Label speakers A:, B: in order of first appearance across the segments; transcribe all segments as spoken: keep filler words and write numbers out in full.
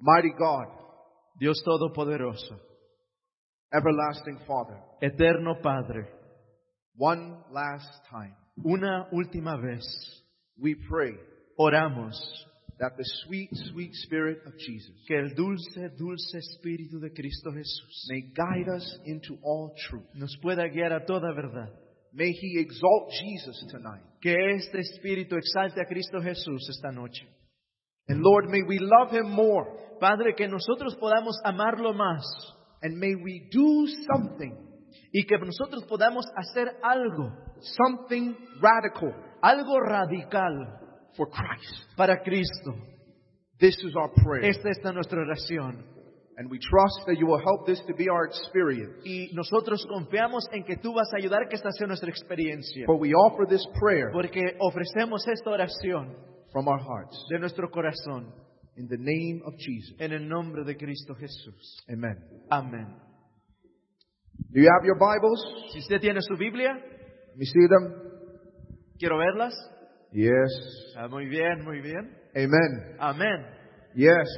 A: Mighty God,
B: Dios Todopoderoso,
A: everlasting Father,
B: Eterno Padre,
A: one last time,
B: una última vez
A: we pray
B: oramos
A: that the sweet, sweet Spirit of Jesus
B: que el dulce, dulce Espíritu de Cristo Jesús
A: may guide us into all truth.
B: nos pueda guiar a toda verdad.
A: May He exalt Jesus tonight.
B: Que este Espíritu exalte a Cristo Jesús esta noche.
A: And Lord, may we love Him more.
B: Padre, que nosotros podamos amarlo más
A: And may we do something,
B: y que nosotros podamos hacer algo,
A: something radical
B: algo radical
A: for Christ.
B: para Cristo.
A: This is our prayer.
B: Esta es nuestra oración.
A: And we trust that you will help this to be our experience.
B: Y nosotros confiamos en que tú vas a ayudar que esta sea nuestra experiencia.
A: For we offer this prayer
B: Porque ofrecemos esta oración
A: from our hearts.
B: de nuestro corazón
A: In the name of Jesus.
B: en el nombre de Cristo Jesús.
A: Amen.
B: Amén.
A: Do you have your Bibles?
B: Si usted tiene su Biblia,
A: Let me see them.
B: quiero verlas.
A: Yes.
B: Ah, muy bien, muy bien.
A: Amen.
B: Amén.
A: Yes.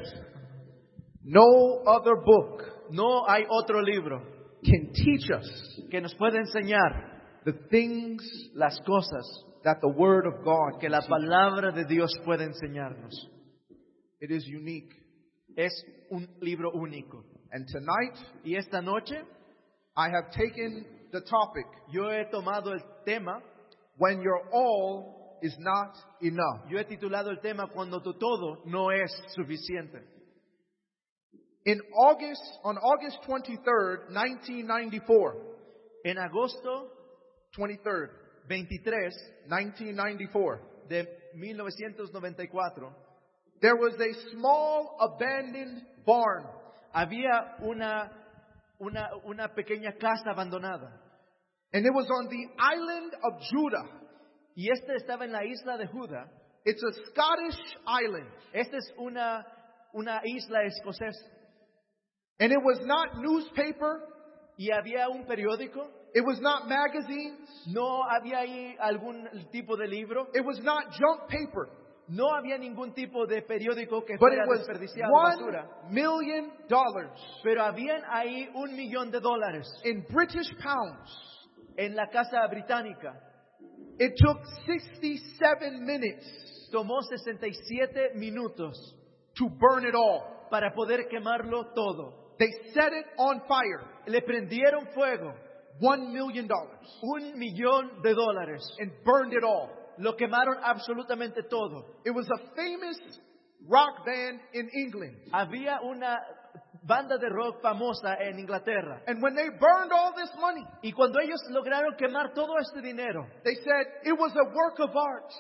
A: No other book
B: No hay otro libro
A: can teach us
B: que nos pueda enseñar
A: the things
B: las cosas
A: that the Word of God
B: que
A: can
B: la
A: teach.
B: palabra de Dios puede enseñarnos.
A: It is unique.
B: Es un libro único.
A: And tonight,
B: Y esta noche
A: I have taken the topic,
B: yo he tomado el tema,
A: When Your All is Not Enough.
B: yo he titulado el tema Cuando tu todo no es suficiente.
A: In August, on August twenty-third, nineteen ninety-four,
B: En agosto
A: twenty-third,
B: veintitrés
A: nineteen ninety-four,
B: de mil novecientos noventa y cuatro,
A: there was a small abandoned barn
B: había una, una, una pequeña casa abandonada.
A: and it was on the island of Judah.
B: Y este estaba en la isla de Judá.
A: It's a Scottish island.
B: Esta es una, una isla escocesa.
A: And it was not newspaper.
B: Y había un periódico.
A: It was not magazines.
B: No había ahí algún tipo de libro.
A: It was not junk paper.
B: No había ningún tipo de periódico que
A: But it
B: fuera
A: was
B: desperdiciado,
A: one
B: basura.
A: million dollars
B: Pero habían ahí un millón de dólares
A: in British pounds.
B: en la casa británica.
A: It took sixty-seven minutes
B: Tomó sesenta y siete minutos
A: to burn it all.
B: para poder quemarlo todo.
A: They set it on fire.
B: Le prendieron fuego,
A: One million dollars.
B: un millón de dólares.
A: And burned it all.
B: Lo quemaron absolutamente todo.
A: It was a famous rock band in England.
B: Había una banda de rock famosa en Inglaterra.
A: And when they burned all this money,
B: Y cuando ellos lograron quemar todo este dinero,
A: they said it was a work of art.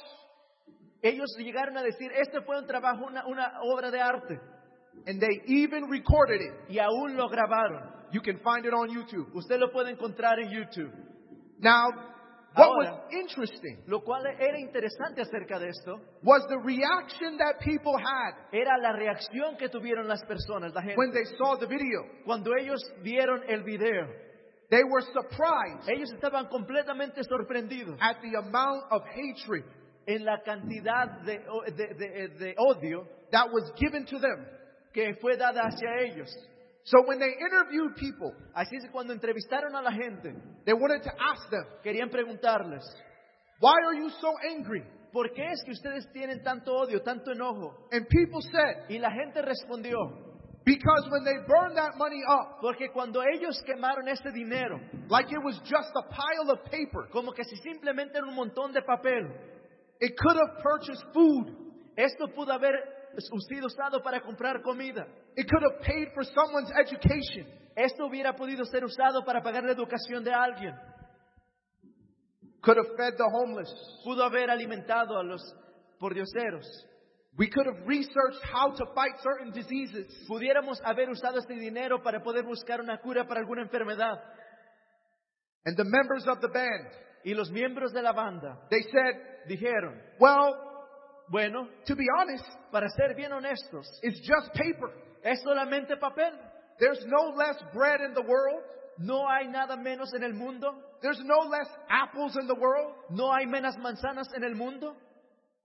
B: ellos llegaron a decir, este fue un trabajo, una, una obra de arte.
A: And they even recorded it.
B: Y aún lo grabaron.
A: You can find it on YouTube.
B: Usted lo puede encontrar en YouTube.
A: Now, what
B: Ahora,
A: was interesting
B: lo cual era interesante acerca de esto,
A: was the reaction that people had
B: era la reacción que tuvieron las personas, la gente.
A: when they saw the video.
B: Cuando ellos vieron el video,
A: They were surprised
B: ellos estaban completamente sorprendidos
A: at the amount of hatred
B: en la cantidad de, de, de, de odio
A: that was given to them.
B: que fue dada hacia ellos.
A: So when they interviewed people,
B: Así es que cuando entrevistaron a la gente,
A: they wanted to ask them,
B: querían preguntarles,
A: why are you so angry?
B: ¿por qué es que ustedes tienen tanto odio, tanto enojo?
A: And people said,
B: Y la gente respondió,
A: because when they burned that money up,
B: porque cuando ellos quemaron ese dinero,
A: like it was just a pile of paper,
B: como que si simplemente era un montón de papel,
A: it could have purchased food.
B: esto pudo haber sido usado para comprar comida.
A: It could have paid for someone's education.
B: Esto hubiera podido ser usado para pagar la educación de alguien.
A: Could have fed the homeless.
B: Pudo haber alimentado a los pordioseros.
A: We could have researched how to fight certain diseases.
B: Pudiéramos haber usado este dinero para poder buscar una cura para alguna enfermedad.
A: And the members of the band,
B: Y los miembros de la banda
A: they said,
B: dijeron,
A: well,
B: bueno,
A: to be honest,
B: para ser bien honestos,
A: it's just paper.
B: es solamente papel.
A: There's no less bread in the world.
B: No hay nada menos en el mundo.
A: There's no less apples in the world.
B: No hay menos manzanas en el mundo.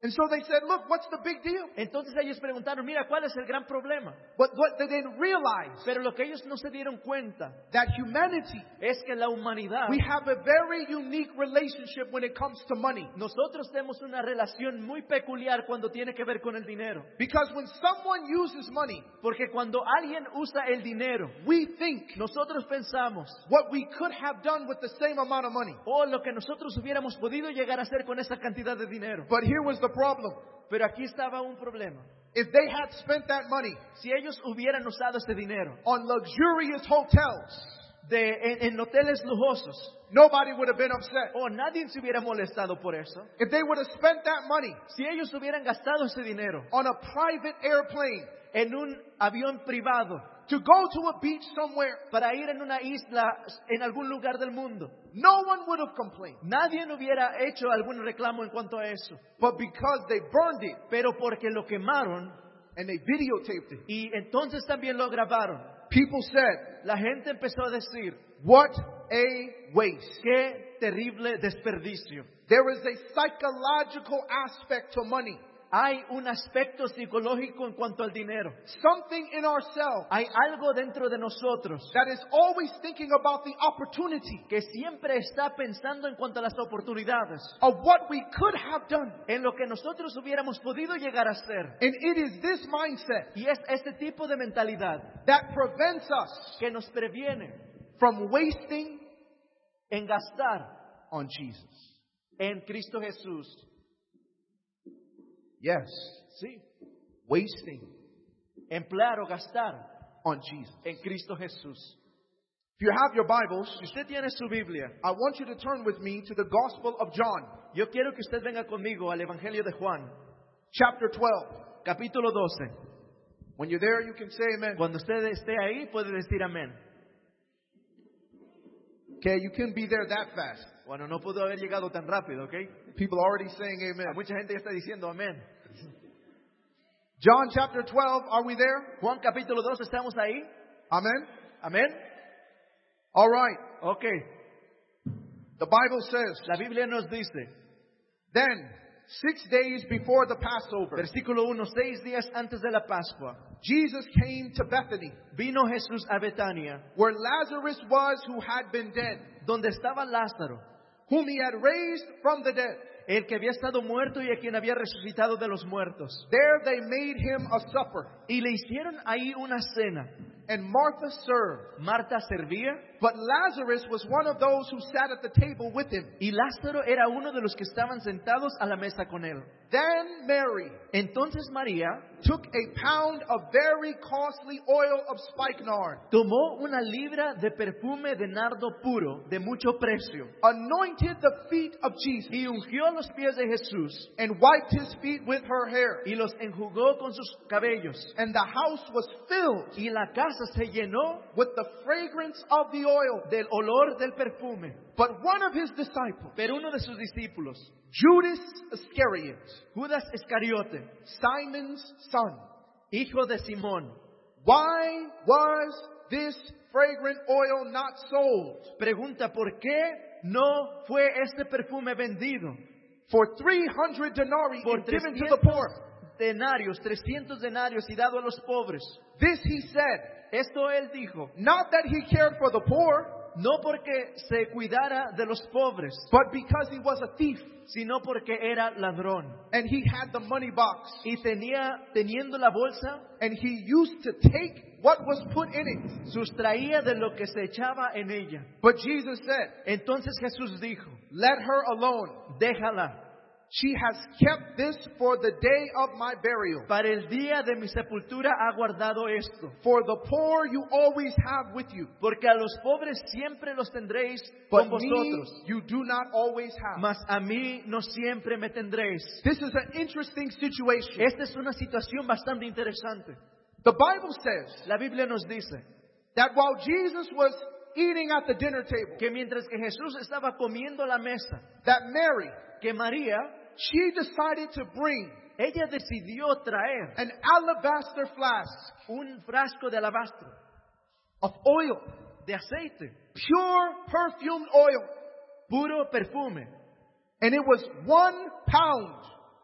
A: And so they said, look, what's the big deal?
B: Entonces ellos preguntaron, mira, ¿cuál es el gran problema?
A: But what they didn't realize,
B: Pero lo que ellos no se dieron cuenta
A: that humanity,
B: es que la humanidad,
A: we have a very unique relationship when it comes to money.
B: nosotros tenemos una relación muy peculiar cuando tiene que ver con el dinero.
A: Because when someone uses money,
B: Porque cuando alguien usa el dinero,
A: we think
B: nosotros pensamos,
A: what we could have done with the same amount of money.
B: oh, lo que nosotros hubiéramos podido llegar a hacer con esa cantidad de dinero.
A: But here was the problem.
B: Pero aquí estaba un problema.
A: If they had spent that money
B: Si ellos hubieran usado este dinero
A: on luxurious hotels,
B: de, en, en hoteles lujosos,
A: nobody would have been upset.
B: oh, nadie se hubiera molestado por eso.
A: If they would have spent that money
B: Si ellos hubieran gastado ese dinero
A: on a private airplane
B: en un avión privado
A: to go to a beach somewhere,
B: para ir en una isla en algún lugar del mundo,
A: no one would have complained.
B: nadie hubiera hecho algún reclamo en cuanto a eso.
A: But because they burned it
B: Pero porque lo quemaron
A: and they videotaped it,
B: y entonces también lo grabaron,
A: people said,
B: la gente empezó a decir,
A: what a waste.
B: qué terrible desperdicio.
A: There is a psychological aspect to money.
B: Hay un aspecto psicológico en cuanto al dinero.
A: Something in ourselves
B: Hay algo dentro de nosotros
A: that is always thinking about the opportunity
B: que siempre está pensando en cuanto a las oportunidades,
A: of what we could have done.
B: en lo que nosotros hubiéramos podido llegar a ser.
A: And it is this mindset
B: Y es este tipo de mentalidad
A: that prevents us
B: que nos previene
A: from wasting
B: en gastar
A: on Jesus.
B: en Cristo Jesús.
A: Yes,
B: Sí,
A: wasting
B: emplear o gastar
A: on Jesus.
B: en Cristo Jesús.
A: If you have your Bibles,
B: Si usted tiene su Biblia,
A: I want you to turn with me to the Gospel of John,
B: yo quiero que usted venga conmigo al Evangelio de Juan,
A: chapter twelve.
B: capítulo doce.
A: When you're there, you can say amen.
B: Cuando usted esté ahí, puede decir amén.
A: Okay, you can be there that fast.
B: Bueno, no pudo haber llegado tan rápido, ¿ok?
A: People are already saying amen.
B: Mucha gente ya está diciendo amén.
A: John chapter twelve, are we there?
B: Juan capítulo doce, ¿estamos ahí?
A: Amen?
B: Amén.
A: All right.
B: Ok.
A: The Bible says,
B: La Biblia nos dice,
A: then, six days before the Passover,
B: versículo uno, seis días antes de la Pascua,
A: Jesus came to Bethany,
B: vino Jesús a Betania,
A: where Lazarus was who had been dead,
B: donde estaba Lázaro,
A: whom he had raised from the dead.
B: el que había estado muerto y a quien había resucitado de los muertos.
A: There they made him a supper,
B: Y le hicieron ahí una cena.
A: and Martha served.
B: Marta servía
A: But Lazarus was one of those who sat at the table with him.
B: y Lázaro era uno de los que estaban sentados a la mesa con él.
A: Then Mary
B: Entonces María
A: took a pound of very costly oil of spikenard,
B: tomó una libra de perfume de nardo puro de mucho precio
A: anointed the feet of Jesus,
B: y ungió los pies de Jesús
A: and wiped his feet with her hair.
B: y los enjugó con sus cabellos.
A: And the house was filled
B: Y la casa se llenó
A: with the fragrance of the oil.
B: del olor del perfume.
A: But one of his disciples,
B: Pero uno de sus discípulos,
A: Judas Iscariot,
B: Judas Iscariote,
A: Simon's son,
B: hijo de Simón,
A: why was this fragrant oil not sold
B: pregunta por qué no fue este perfume vendido
A: for three hundred denarii
B: por
A: and given to the
B: trescientos
A: poor?
B: denarios, trescientos denarios y dado a los pobres.
A: This he said,
B: Esto él dijo,
A: not that he cared for the poor,
B: no porque se cuidara de los pobres,
A: but because he was a thief
B: sino porque era ladrón.
A: and he had the money box
B: Y tenía, teniendo la bolsa,
A: and he used to take what was put in it.
B: sustraía de lo que se echaba en ella.
A: But Jesus said,
B: Entonces Jesús dijo,
A: let her alone.
B: déjala,
A: She has kept this for the day of my burial.
B: para el día de mi sepultura ha guardado esto.
A: For the poor you always have with you,
B: Porque a los pobres siempre los tendréis
A: but
B: con
A: me
B: vosotros,
A: you do not always have.
B: mas a mí no siempre me tendréis.
A: This is an interesting situation.
B: Esta es una situación bastante interesante.
A: The Bible says
B: La Biblia nos dice
A: that while Jesus was eating at the dinner table,
B: que mientras que Jesús estaba comiendo la mesa,
A: that Mary,
B: que María,
A: she decided to bring
B: ella decidió traer
A: an alabaster flask
B: un frasco de alabastro,
A: of oil,
B: de aceite,
A: pure perfumed oil,
B: puro perfume.
A: and it was one pound.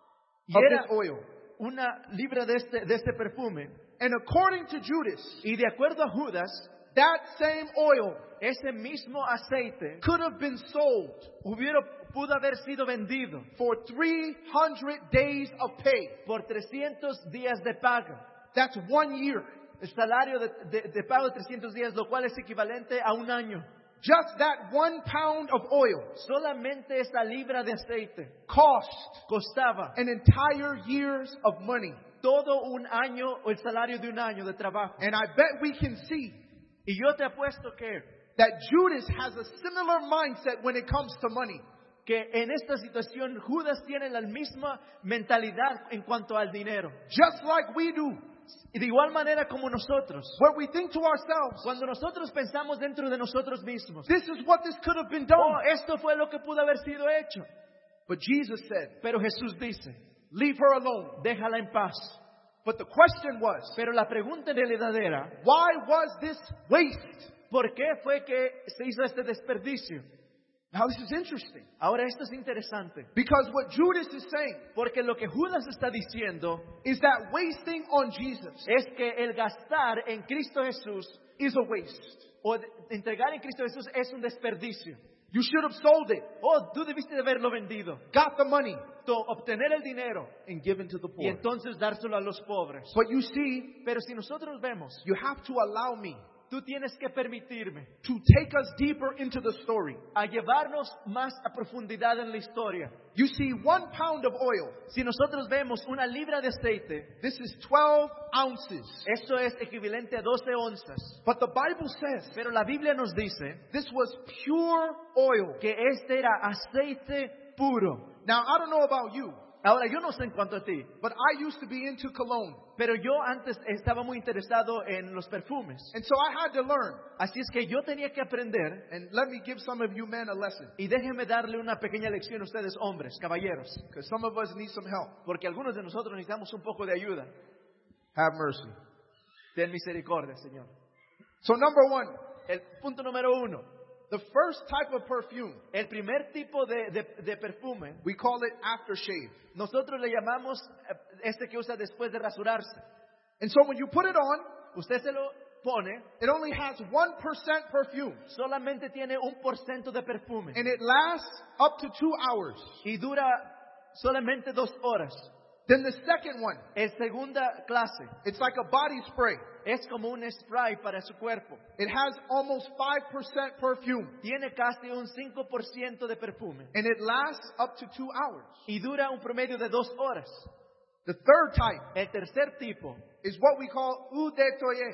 B: Y
A: of
B: era
A: this oil.
B: una libra de este, de este perfume.
A: And according to Judas,
B: Y de acuerdo a Judas,
A: that same oil
B: ese mismo aceite
A: could have been sold
B: hubiera, pudo haber sido vendido
A: for three hundred days of pay.
B: por trescientos días de paga.
A: That's one year.
B: El salario de, de, de pago de trescientos días, lo cual es equivalente a un año.
A: Just that one pound of oil
B: Solamente esa libra de aceite
A: cost
B: costaba
A: an entire year's of money.
B: todo un año o el salario de un año de trabajo.
A: And I bet we can see
B: Y yo te apuesto que,
A: that Judas has a similar mindset when it comes to money.
B: que en esta situación Judas tiene la misma mentalidad en cuanto al dinero.
A: Just like we do.
B: Y de igual manera como nosotros,
A: Where we think to ourselves,
B: cuando nosotros pensamos dentro de nosotros mismos,
A: this is what this could have been
B: oh,
A: done.
B: esto fue lo que pudo haber sido hecho.
A: But Jesus said,
B: Pero Jesús dice,
A: leave her alone.
B: déjala en paz.
A: But the question was,
B: Pero la pregunta en realidad era,
A: why was this waste?
B: ¿por qué fue que se hizo este desperdicio?
A: Now this is interesting.
B: Ahora esto es interesante,
A: Because what Judas is saying
B: porque lo que Judas está diciendo
A: is that wasting on Jesus
B: es que el gastar en Cristo Jesús
A: is a waste.
B: o de- entregar en Cristo Jesús es un desperdicio.
A: You should have sold it,
B: Oh, tú debiste de haberlo vendido,
A: got the money,
B: to- obtener el dinero
A: and given to the
B: y
A: poor.
B: entonces dárselo a los pobres.
A: But you see,
B: Pero si nosotros vemos,
A: you have to allow me
B: tú tienes que permitirme
A: to take us deeper into the story.
B: a llevarnos más a profundidad en la historia.
A: You see, one pound of oil,
B: Si nosotros vemos una libra de aceite,
A: this is twelve ounces.
B: eso es equivalente a doce onzas.
A: But the Bible says
B: Pero la Biblia nos dice
A: this was pure oil.
B: que este era aceite puro.
A: Now, I don't know about you,
B: Ahora, yo no sé en cuanto a ti,
A: but I used to be into cologne.
B: pero yo antes estaba muy interesado en los perfumes.
A: And so I had to learn.
B: Así es que yo tenía que aprender,
A: And let me give some of you men a lesson,
B: y déjenme darle una pequeña lección a ustedes, hombres, caballeros,
A: because some of us need some help.
B: porque algunos de nosotros necesitamos un poco de ayuda.
A: Have mercy.
B: Ten misericordia, Señor.
A: So number one,
B: El punto número uno,
A: the first type of perfume,
B: el primer tipo de, de, de perfume,
A: we call it aftershave.
B: nosotros le llamamos eh, este que usa después de rasurarse.
A: And so when you put it on,
B: Usted se lo pone,
A: it only has one percent perfume.
B: solamente tiene un por ciento de perfume
A: And it lasts up to two hours.
B: y dura solamente dos horas.
A: Then the second one,
B: El segunda clase
A: it's like a body spray.
B: es como un spray para su cuerpo.
A: It has almost five percent perfume.
B: Tiene casi un cinco por ciento de perfume
A: And it lasts up to two hours.
B: y dura un promedio de dos horas.
A: The third type
B: El tercer tipo
A: is what we call eau de toilette.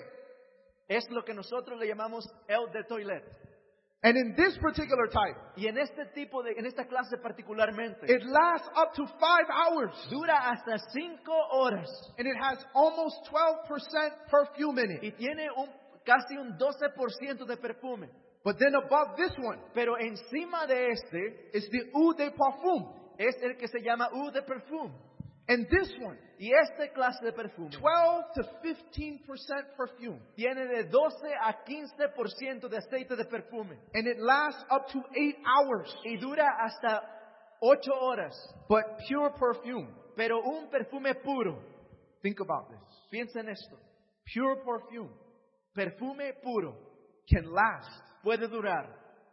B: es lo que nosotros le llamamos el de toilet.
A: And in this particular type,
B: Y en este tipo de, en esta clase particularmente,
A: it lasts up to five hours.
B: dura hasta cinco horas
A: And it has almost twelve percent perfume in it.
B: y tiene un, casi un doce por ciento de perfume.
A: But then above this one
B: Pero encima de este
A: is the eau de parfum.
B: es el que se llama eau de perfume.
A: And this one,
B: Y esta clase de perfume
A: twelve to fifteen percent perfume.
B: tiene de doce a quince por ciento de aceite de perfume
A: And it lasts up to eight hours.
B: y dura hasta ocho horas.
A: But pure perfume.
B: Pero un perfume puro,
A: Think about this.
B: piensa en esto,
A: Pure perfume
B: perfume puro
A: can last
B: puede durar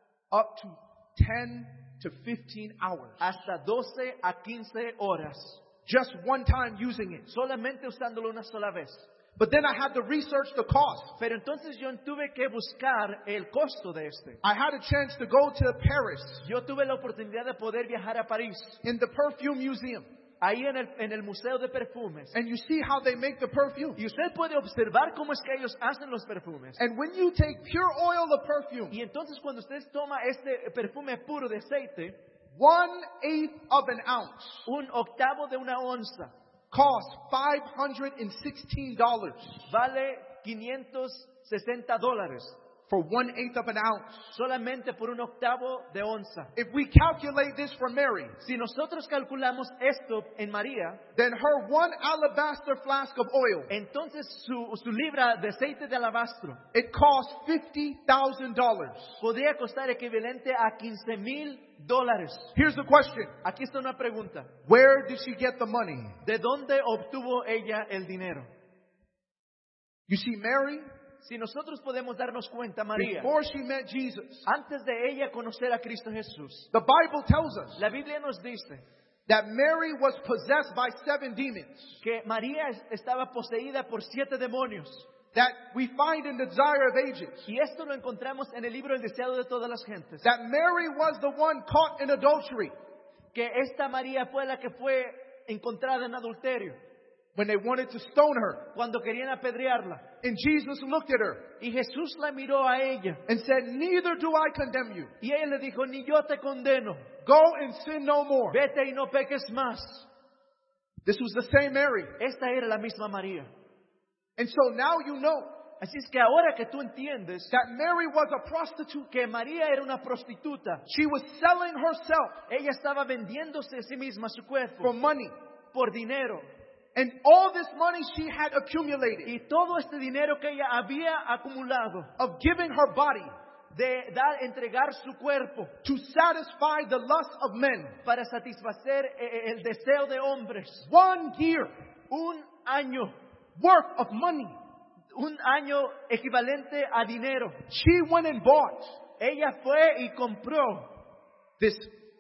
A: up to ten to fifteen hours.
B: hasta doce a quince horas,
A: Just one time using it.
B: solamente usándolo una sola vez.
A: But then I had to research the cost.
B: Pero entonces yo tuve que buscar el costo de este.
A: I had a chance to go to Paris
B: Yo tuve la oportunidad de poder viajar a París,
A: in the perfume museum.
B: ahí en el, en el Museo de Perfumes.
A: And you see how they make the perfume.
B: Y usted puede observar cómo es que ellos hacen los perfumes.
A: And when you take pure oil of perfume,
B: Y entonces cuando usted toma este perfume puro de aceite,
A: one eighth of an ounce
B: un octavo de una onza
A: costs five hundred sixteen dollars
B: vale quinientos sesenta dólares
A: for one-eighth of an ounce.
B: solamente por un octavo de onza.
A: If we calculate this for Mary,
B: Si nosotros calculamos esto en María,
A: then her one alabaster flask of oil,
B: entonces su, su libra de aceite de alabastro
A: it cost fifty thousand dollars.
B: podría costar equivalente a quince mil dólares.
A: Here's the question.
B: Aquí está una pregunta.
A: Where did she get the money?
B: ¿De dónde obtuvo ella el dinero?
A: You see, Mary,
B: Si nosotros podemos darnos cuenta, María,
A: before she met Jesus,
B: antes de ella conocer a Cristo Jesús,
A: the Bible tells us
B: la Biblia nos dice
A: that Mary was possessed by seven demons
B: que María es- estaba poseída por siete demonios.
A: that we find in the Desire of Ages.
B: Y esto lo encontramos en el libro El Deseado de todas las gentes.
A: That Mary was the one caught in adultery
B: Que esta María fue la que fue encontrada en adulterio,
A: when they wanted to stone her.
B: cuando querían apedrearla.
A: And Jesus looked at her
B: Y Jesús la miró a ella.
A: and said, "Neither do I condemn you.
B: Y ella le dijo, ni yo te condeno.
A: Go and sin no more."
B: Vete y no peques más.
A: This was the same Mary.
B: Esta era la misma María.
A: And so now you know
B: Así es que ahora que tú entiendes
A: that Mary was a prostitute.
B: que María era una prostituta,
A: She was selling herself
B: ella estaba vendiéndose a sí misma su cuerpo
A: for money.
B: por dinero.
A: And all this money she had accumulated
B: Y todo este dinero que ella había acumulado
A: of giving her body
B: de dar, entregar su cuerpo
A: to satisfy the lust of men.
B: para satisfacer eh, eh, el deseo de hombres.
A: One year
B: Un año,
A: worth of money.
B: un año equivalente a dinero.
A: She went and bought
B: Ella fue y compró
A: this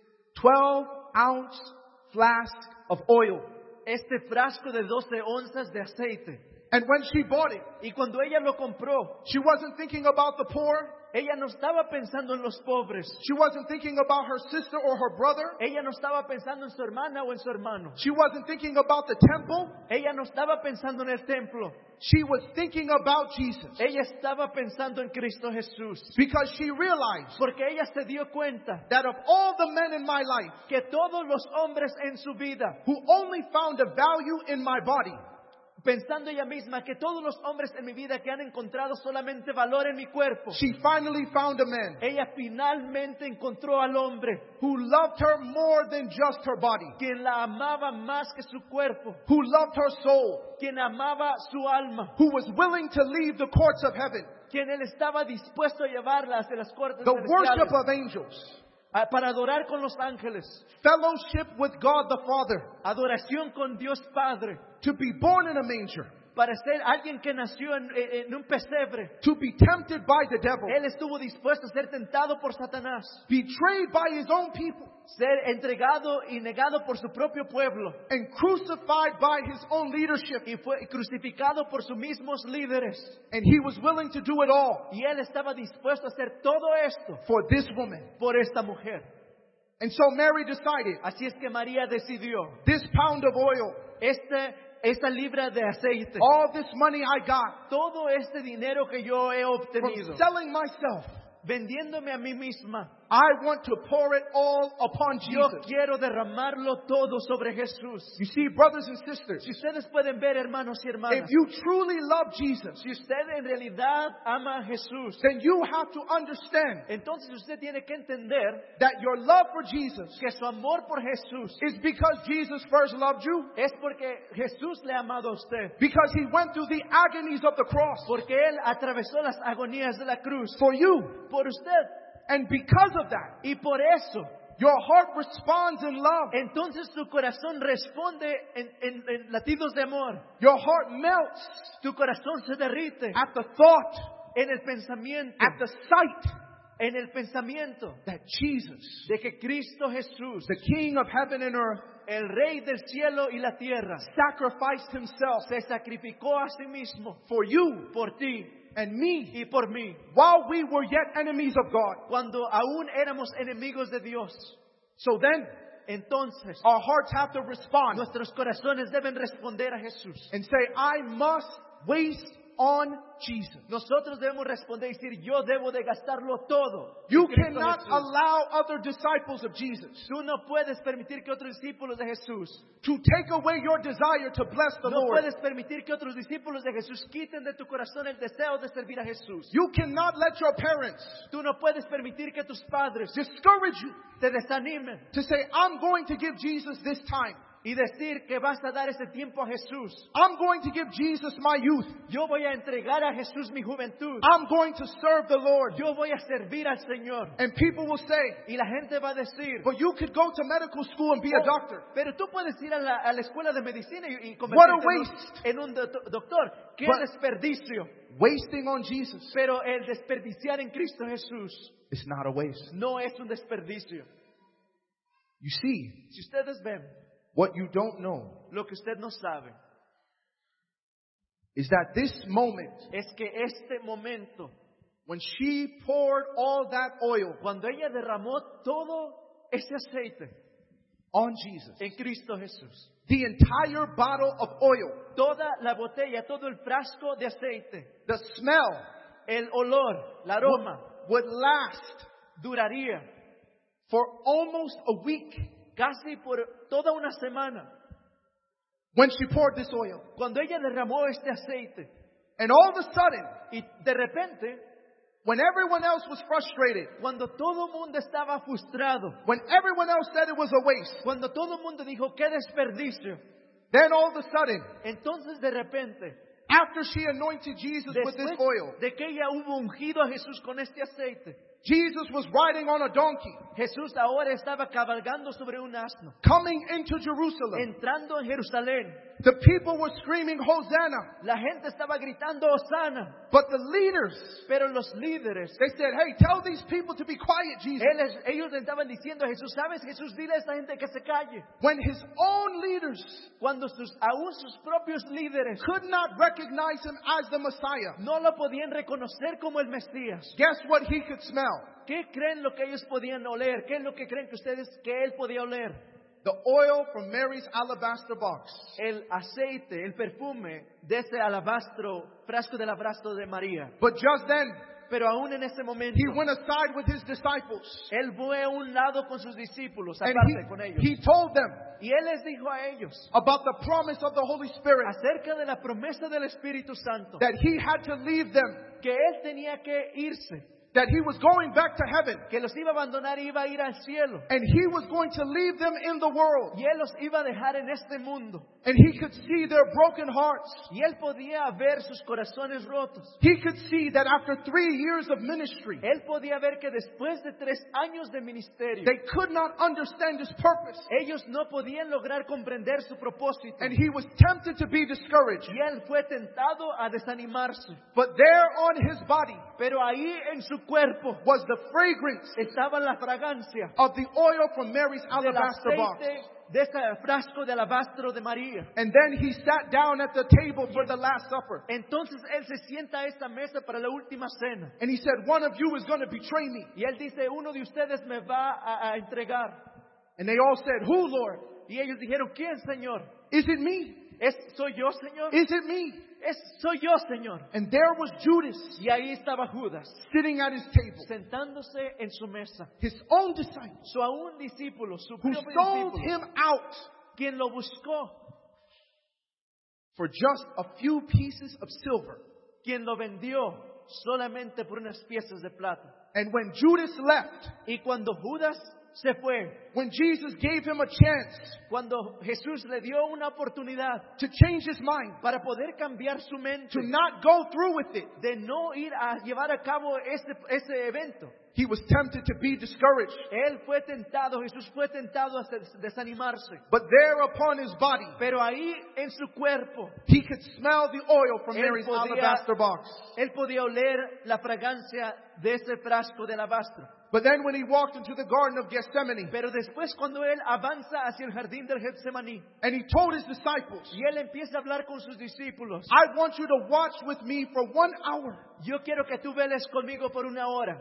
A: twelve ounce flask of oil.
B: este frasco de doce onzas de aceite.
A: And when she bought it,
B: Y cuando ella lo compró,
A: she wasn't thinking about the poor.
B: ella no estaba pensando en los pobres.
A: She wasn't thinking about her sister or her brother.
B: Ella no estaba pensando en su hermana o en su hermano.
A: She wasn't thinking about the temple.
B: Ella no estaba pensando en el templo.
A: She was thinking about Jesus.
B: Ella estaba pensando en Cristo Jesús.
A: Because she realized
B: Porque ella se dio cuenta
A: that of all the men in my life
B: que todos los hombres en su vida,
A: who only found a value in my body,
B: pensando ella misma que todos los hombres en mi vida que han encontrado solamente valor en mi cuerpo,
A: she finally found a man
B: ella finalmente encontró al hombre
A: who loved her more than just her body,
B: quien la amaba más que su cuerpo,
A: who loved her soul,
B: quien amaba su alma,
A: who was willing to leave the courts of heaven,
B: quien él estaba dispuesto a llevarla hacia las cortes
A: the worship
B: celestiales,
A: of angels,
B: a- para adorar con los ángeles,
A: fellowship with God the Father,
B: adoración con Dios Padre,
A: to be born in a manger,
B: para ser alguien que nació en, en- en un pesebre.
A: to be tempted by the devil,
B: Él estuvo dispuesto a ser tentado por Satanás,
A: betrayed by his own people,
B: ser entregado y negado por su propio pueblo,
A: and crucified by his own leadership.
B: y fue crucificado por sus mismos líderes.
A: And he was willing to do it all
B: Y él estaba dispuesto a hacer todo esto
A: for this woman.
B: por esta mujer.
A: And so Mary decided,
B: Así es que María decidió,
A: this pound of oil,
B: este, esta libra de aceite,
A: all this money I got
B: todo este dinero que yo he
A: from
B: obtenido,
A: selling myself,
B: vendiéndome a mí misma,
A: I want to pour it all upon
B: yo
A: Jesus.
B: quiero derramarlo todo sobre Jesús.
A: You see, brothers and sisters,
B: Si ustedes pueden ver, hermanos y
A: if
B: hermanas,
A: you truly love Jesus,
B: si usted en realidad ama a Jesús,
A: then you have to understand
B: entonces usted tiene que entender
A: that your love for Jesus
B: que su amor por Jesús
A: is because Jesus first loved you,
B: es porque Jesús le ha amado a usted,
A: because he went through the agonies of the cross
B: porque Él atravesó las agonías de la cruz
A: for you.
B: por usted.
A: And because of that,
B: Y por eso,
A: your heart responds in love.
B: entonces tu corazón responde en, en- en latidos de amor.
A: Your heart melts
B: Tu corazón se derrite
A: at the thought,
B: en el pensamiento,
A: at the sight
B: en el pensamiento
A: that Jesus,
B: de que Cristo Jesús,
A: the King of heaven and earth,
B: el Rey del cielo y la tierra,
A: sacrificed himself
B: se sacrificó a sí mismo
A: for you
B: por ti
A: and me
B: y por mí,
A: while we were yet enemies of God.
B: cuando aún éramos enemigos de Dios.
A: So then,
B: Entonces,
A: our hearts have to respond
B: nuestros corazones deben responder a Jesús
A: and say, I must waste on Jesus.
B: Nosotros debemos responder y decir, yo debo de gastarlo todo.
A: You
B: en Cristo
A: cannot
B: Jesús.
A: allow other disciples of Jesus
B: Tú no puedes permitir que otros discípulos de Jesús,
A: to take away your desire to bless the
B: no
A: Lord.
B: puedes permitir que otros discípulos de Jesús quiten de tu corazón el deseo de servir a Jesús.
A: You cannot let your parents
B: Tú no puedes permitir que tus padres
A: discourage you
B: te desanimen
A: to say, I'm going to give Jesus this time.
B: y decir que vas a dar ese tiempo a Jesús.
A: I'm going to give Jesus my youth.
B: Yo voy a entregar a Jesús mi juventud.
A: I'm going to serve the Lord.
B: Yo voy a servir al Señor.
A: And people will say,
B: Y la gente va a decir,
A: but you could go to medical school and be a
B: "Oh,
A: doctor.
B: pero tú puedes ir a la, a la escuela de medicina y, y
A: What a
B: convertirte en un-
A: waste.
B: en un do- doctor. ¡Qué
A: But-
B: desperdicio!
A: Wasting on Jesus
B: Pero el desperdiciar en Cristo Jesús
A: is not a waste.
B: no es un desperdicio.
A: You see,
B: Si ustedes ven,
A: what you don't know
B: lo que usted no sabe
A: is that this moment,
B: es que este momento,
A: when she poured all that oil
B: cuando ella derramó todo ese aceite
A: on Jesus,
B: en Cristo Jesús,
A: the entire bottle of oil,
B: toda la botella, todo el frasco de aceite,
A: the smell
B: el olor, la aroma,
A: would last
B: duraría
A: for almost a week
B: casi por toda una semana.
A: when she poured this oil.
B: Cuando ella derramó este aceite
A: And all of a sudden,
B: y de repente,
A: when everyone else was frustrated,
B: cuando todo el mundo estaba frustrado,
A: when everyone else said it was a waste,
B: cuando todo el mundo dijo qué desperdicio,
A: then all of a sudden,
B: entonces de repente,
A: after she anointed Jesus with this
B: después
A: oil,
B: de que ella hubo ungido a Jesús con este aceite,
A: Jesus was riding on a donkey,
B: Jesús ahora estaba cabalgando sobre un asno,
A: coming into Jerusalem.
B: entrando en Jerusalén.
A: The people were screaming, Hosanna.
B: La gente estaba gritando Hosana,
A: But the leaders,
B: pero los líderes,
A: they said, hey, tell these people to be quiet, Jesus.
B: él- ellos le estaban diciendo a Jesús, ¿sabes Jesús? Dile a esta gente que se calle.
A: When his own leaders
B: Cuando sus, aún sus propios líderes
A: could not recognize him as the Messiah,
B: no lo podían reconocer como el Mesías.
A: guess what he could smell?
B: ¿Qué creen lo que ellos podían oler? ¿Qué es lo que creen que ustedes que él podía oler?
A: The oil from Mary's alabaster box.
B: El aceite, el perfume de ese alabastro, frasco del alabastro de María.
A: But just then,
B: Pero aún en ese momento,
A: he went aside with his disciples.
B: él fue a un lado con sus discípulos,
A: And
B: aparte con ellos.
A: he, he told them
B: Y él les dijo a ellos
A: about the promise of the Holy Spirit,
B: acerca de la promesa del Espíritu Santo,
A: that he had to leave them,
B: que él tenía que irse,
A: that he was going back to heaven,
B: que los iba a abandonar y iba a ir al cielo.
A: and he was going to leave them in the world.
B: Y él los iba a dejar en este mundo.
A: And he could see their broken hearts.
B: Y él podía ver sus corazones rotos.
A: He could see that after three years of ministry,
B: Él podía ver que después de tres años de ministerio,
A: they could not understand his purpose.
B: ellos no podían lograr comprender su propósito.
A: And he was tempted to be discouraged.
B: Y él fue tentado a desanimarse.
A: But there on his body
B: Pero ahí en su cuerpo
A: was the fragrance
B: estaba la fragancia
A: of the oil from Mary's
B: del
A: alabaster box.
B: aceite de ese frasco de alabastro de María.
A: And then he sat down at the table for the Last Supper.
B: Entonces él se sienta a esta mesa para la última cena.
A: And he said, one of you is going to betray me.
B: Y él dice, uno de ustedes me va a, a entregar.
A: And they all said, who, Lord?
B: Y ellos dijeron, ¿quién, Señor?
A: Is it me?
B: ¿Es, ¿Soy yo, Señor?
A: Is it me?
B: Es, soy yo, Señor.
A: And there was Judas
B: Y ahí estaba Judas,
A: sitting at his table,
B: sentándose en su mesa.
A: his own disciple,
B: Su aún discípulo, su
A: who
B: propio
A: sold
B: discípulo,
A: him out
B: quien lo buscó,
A: for just a few pieces of silver.
B: quien lo vendió solamente por unas piezas de plata.
A: And when Judas left,
B: Y cuando Judas se fue,
A: when Jesus gave him a chance
B: cuando Jesús le dio una oportunidad
A: to change his mind,
B: para poder cambiar su mente,
A: to not go through with it,
B: de no ir a llevar a cabo ese, ese evento,
A: he was tempted to be discouraged.
B: él fue tentado, Jesús fue tentado a des- desanimarse.
A: But there upon his body,
B: Pero ahí en su cuerpo,
A: he could smell the oil from
B: Él
A: Mary's
B: podía-
A: alabaster box.
B: él podía oler la fragancia de ese frasco de alabastro.
A: But then when he walked into the Garden of Gethsemane,
B: Pero después cuando él avanza hacia el jardín del Getsemaní
A: and he told his disciples,
B: y él empieza a hablar con sus discípulos,
A: I want you to watch with me for one hour.
B: yo quiero que tú veles conmigo por una hora.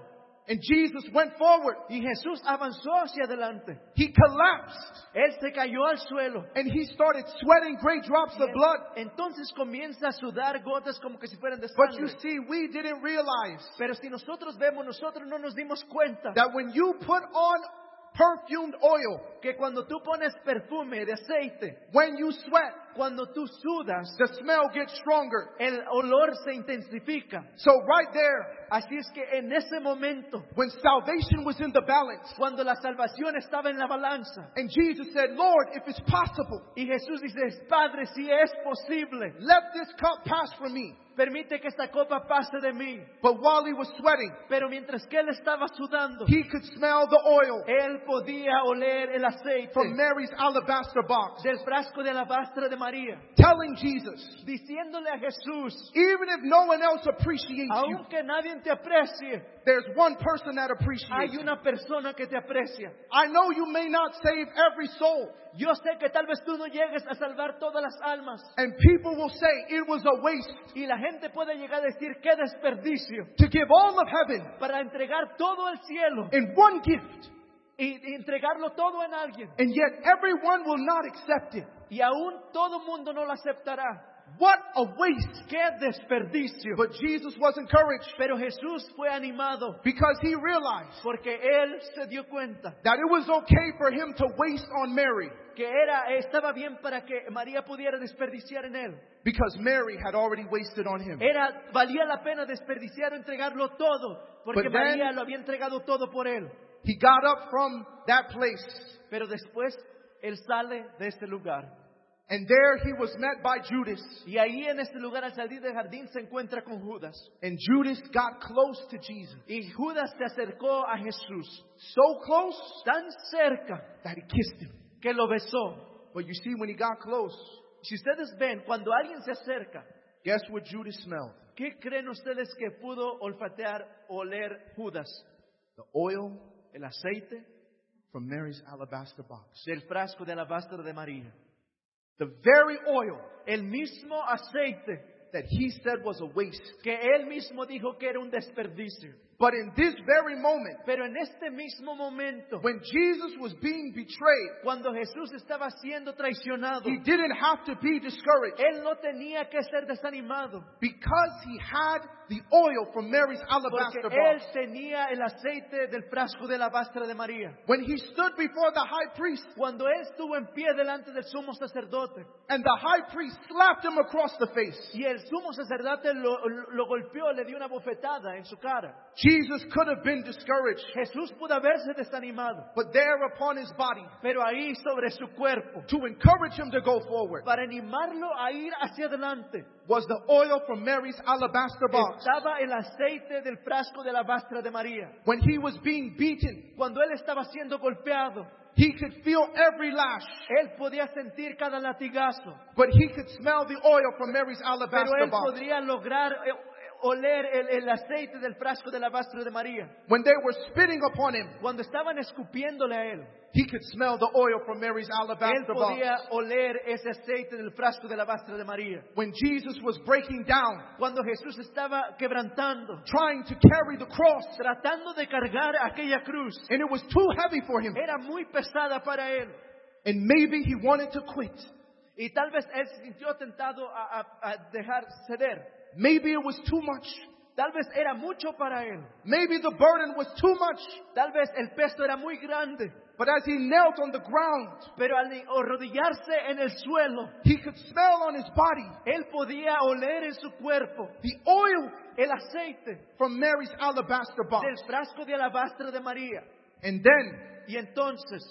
A: And Jesus went forward.
B: Y Jesús avanzó hacia adelante.
A: He collapsed.
B: Él se cayó al suelo.
A: And he started sweating great drops
B: Y
A: of
B: él-
A: blood.
B: entonces comienza a sudar gotas como que si fueran de
A: But you
B: sangre.
A: see, we didn't realize
B: Pero si nosotros vemos, nosotros no nos dimos cuenta
A: that when you put on perfumed oil,
B: que cuando tú pones perfume de aceite,
A: when you sweat,
B: cuando tú sudas,
A: the smell gets stronger.
B: el olor se intensifica.
A: So right there,
B: Así es que en ese momento,
A: when salvation was in the balance,
B: cuando la salvación estaba en la balanza,
A: and Jesus said, Lord, if it's possible,
B: y Jesús dice, Padre, si es posible,
A: let this cup pass from me.
B: permite que esta copa pase de mí.
A: But while he was sweating,
B: Pero mientras que él estaba sudando,
A: he could smell the oil
B: él podía oler el aceite
A: from Mary's alabaster box,
B: del frasco de alabastre de María,
A: telling Jesus,
B: diciéndole a Jesús,
A: even if no one else appreciates you,
B: aunque nadie te aprecie,
A: there's one person that
B: hay
A: appreciates you.
B: una persona que te aprecia.
A: I know you may not save every soul,
B: Yo sé que tal vez tú no llegues a salvar todas las almas.
A: and people will say it was a waste
B: Y la gente puede llegar a decir, qué desperdicio,
A: to give all of heaven
B: para entregar todo el cielo
A: in one gift,
B: y, y entregarlo todo en alguien.
A: and yet everyone will not accept it.
B: Y aún todo mundo no lo aceptará.
A: What a waste!
B: ¡Qué desperdicio!
A: But Jesus was encouraged
B: Pero Jesús fue animado
A: because he realized
B: porque él se dio cuenta
A: that it was okay for him to waste on Mary
B: que era, estaba bien para que María pudiera desperdiciar en él.
A: because Mary had already wasted on him.
B: Era, valía la pena desperdiciar o entregarlo todo porque
A: But then-
B: María lo había entregado todo por él.
A: He got up from that place,
B: Pero después él sale de este lugar.
A: and there he was met by Judas.
B: Y ahí en este lugar, al salir del jardín, se encuentra con Judas.
A: And Judas got close to Jesus.
B: Y Judas se acercó a Jesús,
A: So close
B: tan cerca
A: that he kissed him.
B: que lo besó.
A: But you see, when he got close,
B: Si ustedes ven, cuando alguien se acerca,
A: guess what Judas smelled?
B: ¿qué creen ustedes que pudo olfatear, oler Judas?
A: The oil
B: El aceite
A: from Mary's alabaster box.
B: del frasco de alabastro de María.
A: The very oil
B: El mismo aceite
A: that he said was a waste.
B: que él mismo dijo que era un desperdicio.
A: But in this very moment,
B: Pero en este mismo momento,
A: when Jesus was being betrayed,
B: cuando Jesús estaba siendo traicionado,
A: he didn't have to be discouraged
B: él no tenía que ser desanimado,
A: because he had the oil from Mary's alabaster
B: porque él
A: box.
B: tenía el aceite del frasco de alabastre de María.
A: When he stood before the high priest,
B: Cuando él estuvo en pie delante del sumo sacerdote,
A: and the high priest slapped him across the face,
B: y el sumo sacerdote lo, lo golpeó, le dio una bofetada en su cara,
A: Jesus could have been discouraged.
B: Jesús pudo haberse desanimado,
A: But there upon his body,
B: pero ahí sobre su cuerpo,
A: to encourage him to go forward,
B: para animarlo a ir hacia adelante,
A: was the oil from Mary's alabaster box.
B: estaba el aceite del frasco de alabastre de María.
A: When he was being beaten,
B: Cuando él estaba siendo golpeado,
A: he could feel every lash,
B: él podía sentir cada latigazo,
A: but he could smell the oil from Mary's
B: pero
A: alabaster
B: él
A: box.
B: podría lograr eh, oler el, el aceite del frasco de alabastro de María.
A: When they were spitting upon him,
B: Cuando estaban escupiéndole a él,
A: he could smell the oil from Mary's
B: él
A: alabaster
B: podía
A: box.
B: oler ese aceite del frasco de alabastro de María.
A: When Jesus was breaking down,
B: Cuando Jesús estaba quebrantando,
A: trying to carry the cross,
B: tratando de cargar aquella cruz,
A: and it was too heavy for him,
B: era muy pesada para él.
A: and maybe he wanted to quit.
B: Y tal vez él se sintió tentado a, a- a dejar ceder.
A: Maybe it was too much.
B: Tal vez era mucho para él.
A: Maybe the burden was too much.
B: Tal vez el peso era muy grande.
A: But as he knelt on the ground,
B: Pero al arrodillarse en el suelo,
A: he could smell on his body
B: él podía oler en su cuerpo
A: the oil
B: el aceite
A: from Mary's alabaster box.
B: del frasco de alabastro de María.
A: And then,
B: Y entonces,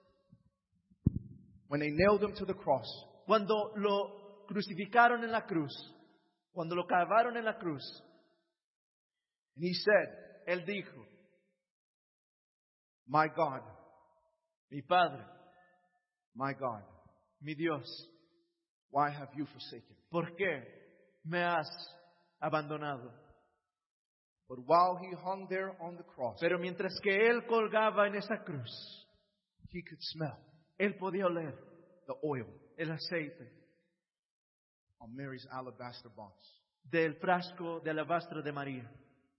A: when they nailed him to the cross,
B: cuando lo crucificaron en la cruz, cuando lo clavaron en la cruz,
A: and he said,
B: él dijo,
A: "My God,
B: mi Padre,
A: my God,
B: mi Dios,
A: why have you forsaken me?"
B: ¿por qué me has abandonado?
A: But while he hung there on the cross,
B: Pero mientras que él colgaba en esa cruz,
A: he could smell
B: él podía oler
A: the oil
B: el aceite
A: on Mary's alabaster box.
B: del frasco de alabastro de María.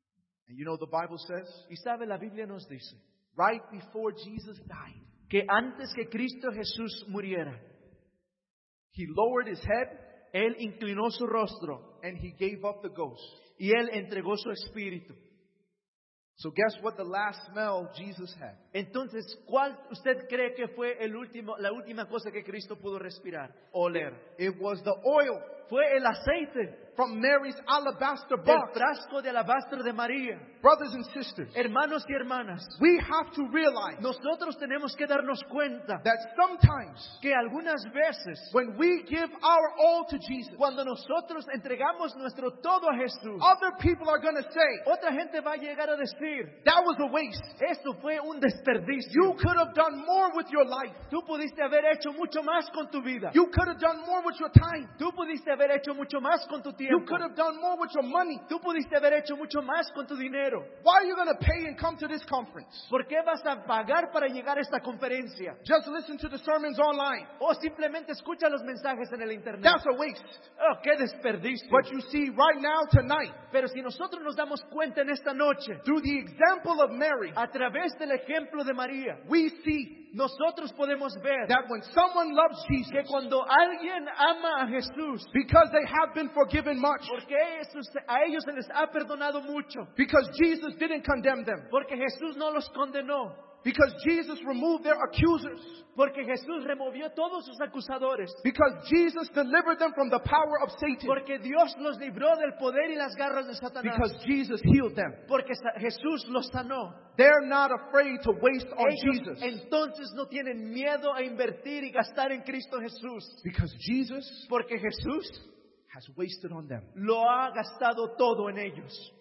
A: And you know the Bible says,
B: Y sabe, la Biblia nos dice
A: right before Jesus died,
B: que antes que Cristo Jesús muriera,
A: he lowered his head
B: Él inclinó su rostro
A: and he gave up the ghost.
B: y Él entregó su espíritu.
A: So guess what the last smell Jesus had?
B: Entonces, ¿cuál usted cree que fue el último, la última cosa que Cristo pudo respirar, oler?
A: It was the oil
B: Fue el aceite
A: from Mary's alabaster
B: del
A: box.
B: frasco de alabastro de María.
A: Brothers and sisters,
B: Hermanos y hermanas,
A: we have to realize
B: nosotros tenemos que darnos cuenta
A: that sometimes
B: que algunas veces,
A: when we give our all to Jesus,
B: cuando nosotros entregamos nuestro todo a Jesús,
A: other people are going to say,
B: otra gente va a llegar a decir,
A: that was a waste.
B: esto fue un desperdicio.
A: You could have done more with your life.
B: Tú pudiste haber hecho mucho más con tu vida.
A: You could have done more with your time.
B: Tú pudiste haber hecho mucho más con tu
A: You
B: tiempo.
A: could have done more with your money.
B: Tú pudiste haber hecho mucho más con tu dinero.
A: Why are you going to pay and come to this conference?
B: ¿Por qué vas a pagar para llegar a esta conferencia?
A: Just listen to the sermons online.
B: O simplemente escucha los mensajes en el internet.
A: That's a waste.
B: Oh, qué desperdicio.
A: But you see, right now, tonight,
B: Pero si nosotros nos damos cuenta en esta noche,
A: through the example of Mary,
B: a través del ejemplo de María,
A: we see
B: nosotros podemos ver
A: that when someone loves
B: que
A: Jesus,
B: cuando alguien ama a Jesús,
A: because they have been forgiven much,
B: porque eso se- a ellos se les ha perdonado mucho,
A: because Jesus didn't condemn them,
B: porque Jesús no los condenó,
A: because Jesus removed their accusers,
B: porque Jesús removió todos sus acusadores,
A: because Jesus delivered them from the power of Satan,
B: porque Dios los libró del poder y las garras de Satanás,
A: because Jesus healed them.
B: porque Sa- Jesús los sanó.
A: They're not afraid to waste on
B: Ellos
A: Jesus,
B: entonces no tienen miedo a invertir y gastar en Cristo Jesús,
A: because Jesus
B: porque Jesús
A: has wasted on them.
B: lo ha gastado todo en ellos.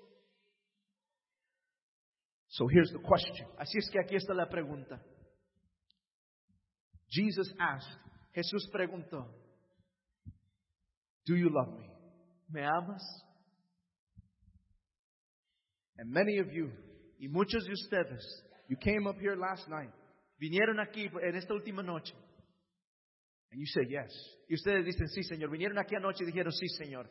A: So here's the question.
B: Así es que aquí está la pregunta.
A: Jesus asked,
B: Jesús preguntó,
A: do you love me?
B: ¿me amas?
A: And many of you,
B: Y muchos de ustedes
A: you came up here last night
B: vinieron aquí en esta última noche
A: and you said yes.
B: y ustedes dicen, sí, Señor. Vinieron aquí anoche y dijeron, sí, Señor.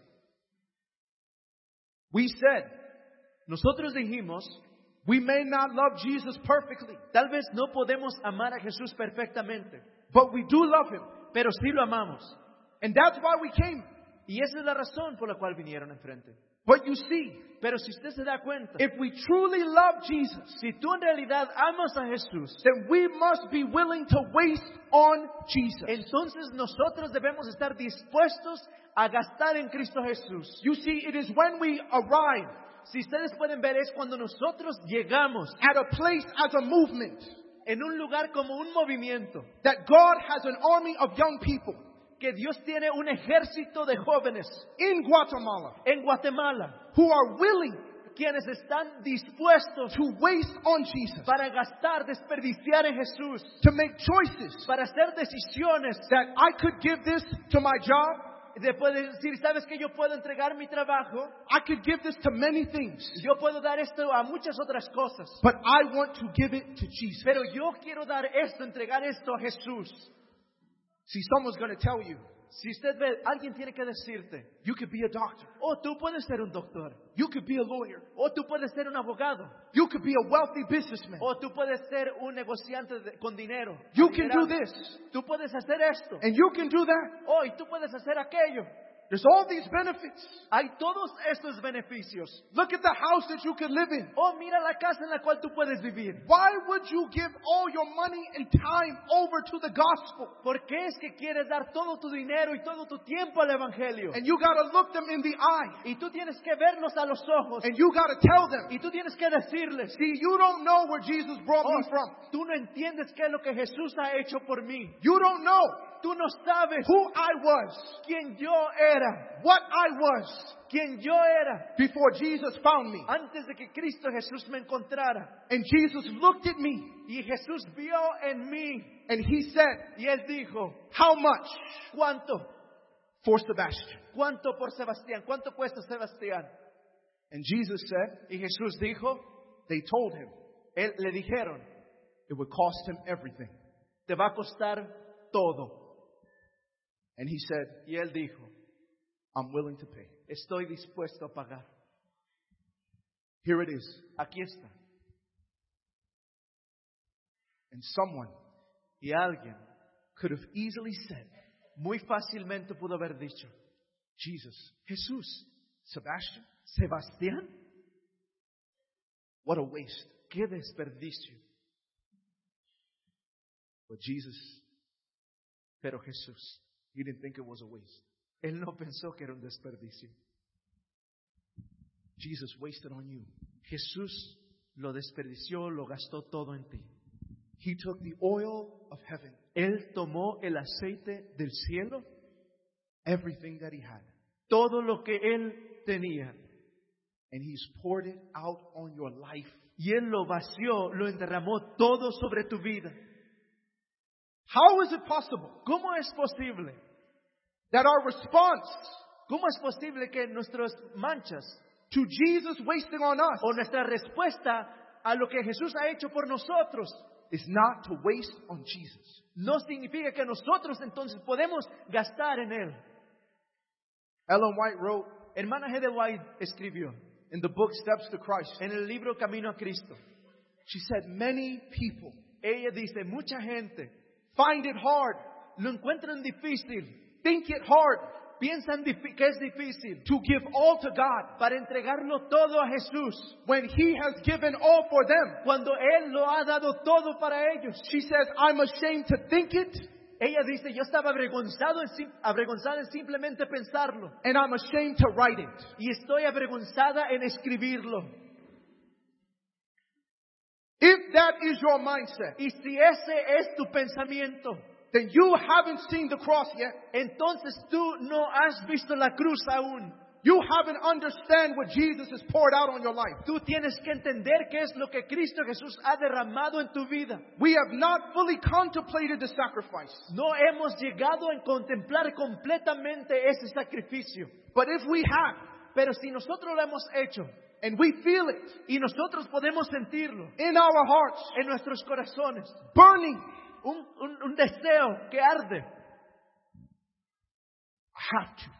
A: We said,
B: Nosotros dijimos,
A: we may not love Jesus perfectly,
B: tal vez no podemos amar a Jesús perfectamente,
A: but we do love him.
B: pero sí lo amamos.
A: And that's why we came.
B: Y esa es la razón por la cual vinieron enfrente.
A: But you see,
B: Pero si usted se da cuenta,
A: if we truly love Jesus,
B: si tú en realidad amas a Jesús,
A: then we must be willing to waste on Jesus.
B: entonces nosotros debemos estar dispuestos a gastar en Cristo Jesús.
A: You see, it is when we arrive
B: Si ustedes pueden ver, es cuando nosotros llegamos
A: at a place as a movement
B: en un lugar como un movimiento,
A: that God has an army of young people
B: que Dios tiene un ejército de jóvenes
A: in Guatemala
B: en Guatemala,
A: who are willing
B: quienes están dispuestos
A: to waste on Jesus,
B: para gastar, desperdiciar en Jesús,
A: to make choices
B: para hacer decisiones.
A: that I could give this to my job,
B: Después de decir, ¿sabes que yo puedo entregar mi trabajo?
A: I could give this to many things,
B: Yo puedo dar esto a muchas otras cosas.
A: but I want to give it to Jesus.
B: Pero yo quiero dar esto, entregar esto a Jesús.
A: See, someone's going to tell you,
B: Si usted ve, alguien tiene que decirte,
A: you could be a doctor,
B: oh, tú puedes ser un doctor,
A: you could be a lawyer,
B: o tú puedes ser un abogado,
A: you could be a wealthy businessman,
B: o tú puedes ser un negociante de- con dinero.
A: you can do
B: adinerado.
A: this,
B: Tú puedes hacer esto,
A: and you can do that.
B: oh, y tú puedes hacer aquello.
A: There's all these benefits.
B: Hay todos estos beneficios.
A: Look at the house that you could live in.
B: Oh, mira la casa en la cual tú puedes vivir.
A: Why would you give all your money and time over to the gospel?
B: ¿Por qué es que quieres dar todo tu dinero y todo tu tiempo al evangelio?
A: And you got to look them in the eye,
B: Y tú tienes que verlos a los ojos.
A: and you got to tell them,
B: Y tú tienes que decirles,
A: see, you don't know where Jesus brought me
B: oh,
A: from.
B: tú no entiendes qué es lo que Jesús ha hecho por mí.
A: You don't know
B: Tú no sabes
A: who I was,
B: quién yo era,
A: what I was,
B: quién yo era
A: before Jesus found me.
B: antes de que Cristo Jesús me encontrara.
A: And Jesus looked at me,
B: Y Jesús vio en mí
A: and he said,
B: y él dijo,
A: how much
B: ¿cuánto?
A: for Sebastian?
B: ¿Cuánto por Sebastián? ¿Cuánto cuesta Sebastián?
A: And Jesus said,
B: Y Jesús dijo,
A: they told him
B: él, le dijeron,
A: it would cost him everything.
B: te va a costar todo.
A: And he said,
B: Y él dijo,
A: I'm willing to pay.
B: estoy dispuesto a pagar.
A: Here it is.
B: Aquí está.
A: And someone
B: Y alguien
A: could have easily said,
B: muy fácilmente pudo haber dicho,
A: Jesus,
B: Jesús,
A: Sebastian,
B: Sebastián,
A: what a waste.
B: qué desperdicio.
A: But Jesus,
B: Pero Jesús,
A: he didn't think it was a waste.
B: Él no pensó que era un desperdicio.
A: Jesus wasted on you.
B: Jesús lo desperdició, lo gastó todo en ti.
A: He took the oil of heaven,
B: Él tomó el aceite del cielo,
A: everything that he had,
B: todo lo que Él tenía,
A: and he's poured it out on your life.
B: y Él lo vació, lo derramó todo sobre tu vida.
A: How is it possible
B: ¿Cómo es posible?
A: that our response
B: ¿Cómo es posible que nuestras manchas
A: to Jesus wasting on us
B: o nuestra respuesta a lo que Jesús ha hecho por nosotros
A: is not to waste on Jesus?
B: no significa que nosotros entonces podemos gastar en Él?
A: Ellen White wrote
B: Hermana G. de White escribió
A: in the book Steps to Christ,
B: en el libro Camino a Cristo.
A: she said, many people
B: Ella dice, mucha gente
A: find it hard,
B: lo encuentran difícil,
A: think it hard
B: piensan difi- que es difícil
A: to give all to God
B: para entregarlo todo a Jesús
A: when he has given all for them.
B: cuando Él lo ha dado todo para ellos.
A: She says, I'm ashamed to think it,
B: Ella dice, yo estaba avergonzado en, sim- avergonzada en simplemente pensarlo
A: and I'm ashamed to write it.
B: y estoy avergonzada en escribirlo.
A: If that is your mindset,
B: Y si ese es tu pensamiento,
A: then you haven't seen the cross yet.
B: entonces tú no has visto la cruz aún.
A: You haven't understand what Jesus has poured out on your life.
B: Tú tienes que entender qué es lo que Cristo Jesús ha derramado en tu vida.
A: We have not fully contemplated the sacrifice.
B: No hemos llegado a contemplar completamente ese sacrificio.
A: But if we have,
B: Pero si nosotros lo hemos hecho
A: and we feel it
B: y nosotros podemos sentirlo
A: in our hearts,
B: en nuestros corazones,
A: burning,
B: un, un, un deseo que arde,
A: I have to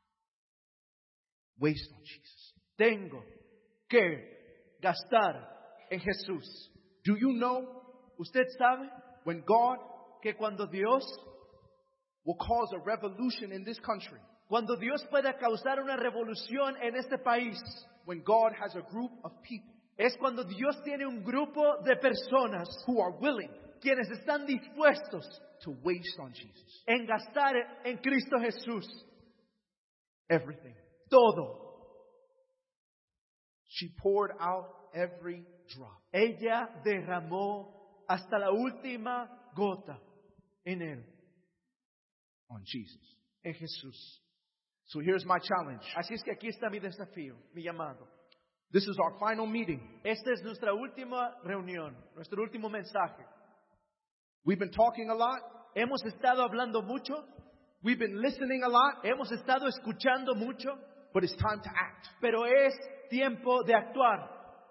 A: waste on Jesus.
B: tengo que gastar en Jesús.
A: Do you know
B: Usted sabe
A: when God
B: que cuando Dios,
A: will cause a revolution in this country,
B: cuando Dios pueda causar una revolución en este país,
A: when God has a group of people
B: es cuando Dios tiene un grupo de personas
A: who are willing
B: quienes están dispuestos
A: to waste on Jesus
B: en gastar en Cristo Jesús
A: everything.
B: todo.
A: She poured out every drop.
B: Ella derramó hasta la última gota en Él,
A: On Jesus.
B: en Jesús.
A: So here's my challenge.
B: Así es que aquí está mi desafío, mi llamado.
A: This is our final meeting.
B: Esta es nuestra última reunión, nuestro último mensaje.
A: We've been talking a lot.
B: Hemos estado hablando mucho,
A: We've been listening a lot.
B: hemos estado escuchando mucho,
A: But it's time to act.
B: pero es tiempo de actuar.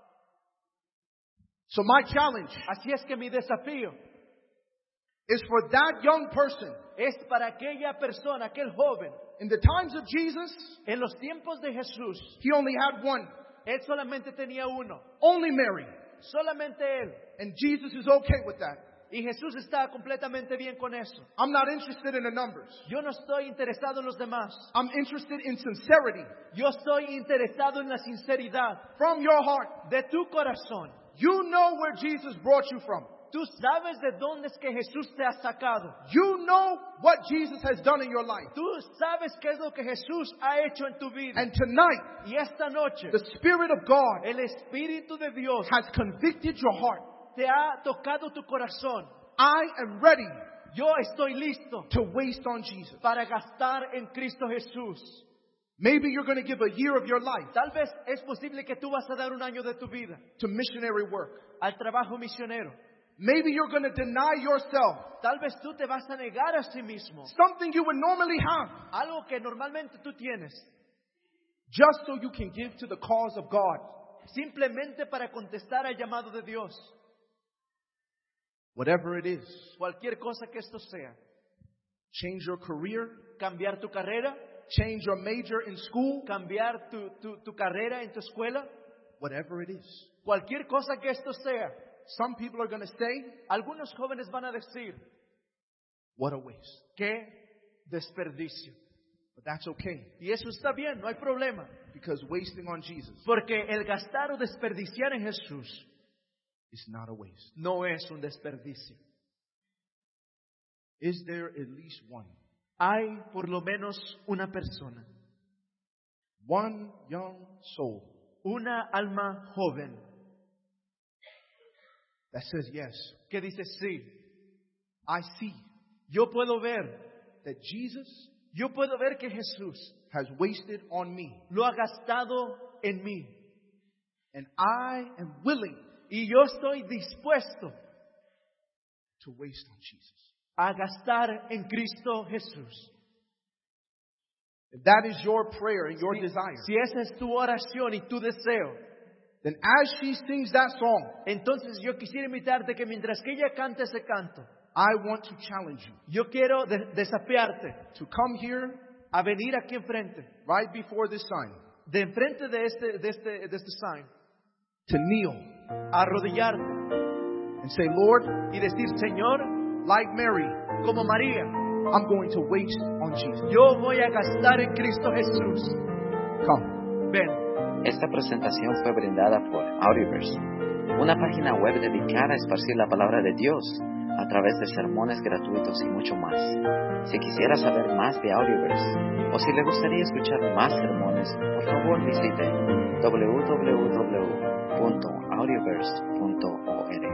A: So my challenge
B: Así es que mi desafío
A: is for that young person
B: es para aquella persona, aquel joven.
A: in the times of Jesus,
B: En los tiempos de Jesús,
A: he only had one,
B: Él solamente tenía uno,
A: only Mary.
B: solamente Él.
A: And Jesus is okay with that.
B: Y Jesús está completamente bien con eso.
A: I'm not interested in the numbers.
B: Yo no estoy interesado en los demás.
A: I'm interested in sincerity
B: Yo estoy interesado en la sinceridad
A: from your heart.
B: de tu corazón.
A: You know where Jesus brought you from.
B: Tú sabes de dónde es que Jesús te ha sacado.
A: You know what Jesus has done in your life.
B: Tú sabes qué es lo que Jesús ha hecho en tu vida.
A: And tonight,
B: Y esta noche,
A: the Spirit of God
B: el Espíritu de Dios
A: has convicted your heart.
B: te ha tocado tu corazón.
A: I am ready
B: Yo estoy listo
A: to waste on Jesus.
B: para gastar en Cristo Jesús.
A: Maybe you're going to give a year of your life
B: Tal vez es posible que tú vas a dar un año de tu vida
A: to missionary work.
B: al trabajo misionero.
A: Maybe you're going to deny yourself
B: Tal vez tú te vas a negar a sí mismo
A: something you would normally have
B: algo que normalmente tú tienes,
A: just so you can give to the cause of God.
B: simplemente para contestar al llamado de Dios.
A: Whatever it is,
B: Cualquier cosa que esto sea,
A: change your career,
B: cambiar tu carrera,
A: change your major in school,
B: cambiar tu, tu, tu carrera en tu escuela,
A: whatever it is.
B: Cualquier cosa que esto sea,
A: Some people are going to say,
B: algunos jóvenes van a decir,
A: what a waste.
B: qué desperdicio.
A: But that's okay,
B: Y eso está bien, no hay problema.
A: because wasting on Jesus
B: Porque el gastar o desperdiciar en Jesús
A: is not a waste.
B: no es un desperdicio.
A: Is there at least one?
B: Hay por lo menos una persona,
A: One young soul
B: una alma joven,
A: that says, yes,
B: que dice, sí,
A: I see
B: yo puedo ver,
A: that Jesus
B: yo puedo ver que Jesús
A: has wasted on me,
B: lo ha gastado en mí.
A: and I am willing
B: Y yo estoy dispuesto
A: to waste on Jesus.
B: a gastar en Cristo Jesús.
A: If that is your prayer and your
B: Si,
A: desire,
B: si esa es tu oración y tu deseo,
A: then as she sings that song,
B: entonces yo quisiera invitarte que mientras que ella cante ese canto,
A: I want to challenge you
B: yo quiero de- desafiarte
A: to come here
B: a venir aquí enfrente,
A: right before this sign,
B: de enfrente de este, de este, de este sign,
A: to kneel
B: a arrodillarte
A: and say, Lord,
B: y decir, Señor,
A: like Mary,
B: como María,
A: I'm going to waste on Jesus.
B: yo voy a gastar en Cristo Jesús.
A: Come.
B: Ven.
C: Esta presentación fue brindada por Audioverse, una página web dedicada a esparcir la palabra de Dios a través de sermones gratuitos y mucho más. Si quisiera saber más de Audioverse o si le gustaría escuchar más sermones, por favor visite doble u doble u doble u punto audioverse punto org.